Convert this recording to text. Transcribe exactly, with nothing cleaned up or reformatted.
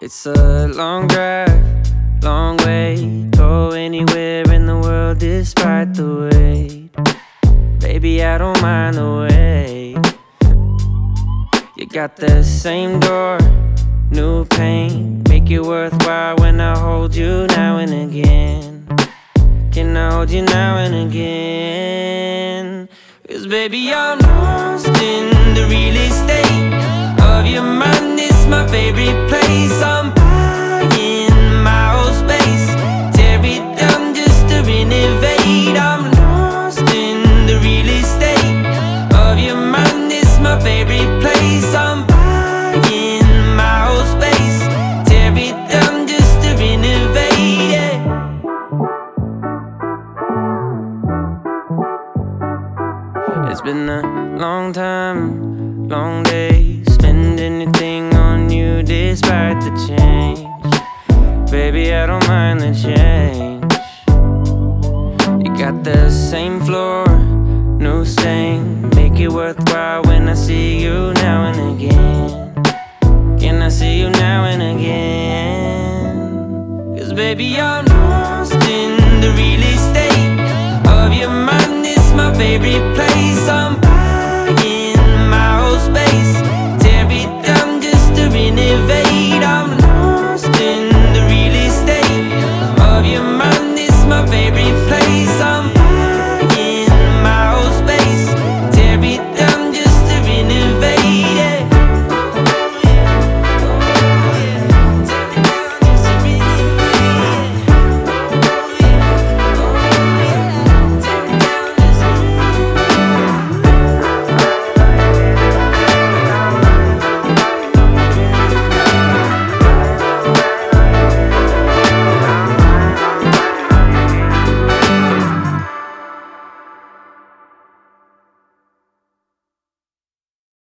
It's a long drive, long way. Go anywhere in the world despite the wait. Baby, I don't mind the wait. You got the same door, new paint. Make it worthwhile when I hold you now and again. Can I hold you now and again? 'Cause baby, I'm lost in the real estate of your mind. It's my favorite place. I'm buying my whole space, tear it down just to renovate. I'm lost in the real estate of your mind. It's my favorite place. I'm buying my whole space, tear it down just to renovate. Yeah. It's been a long time, long day, spend anything on you despite the change. Baby, I don't mind the change. You got the same floor, new stain. Make it worthwhile when I see you now and again. Can I see you now and again? 'Cause baby, I'm lost in the real estate of your mind. It's my favorite place. I'm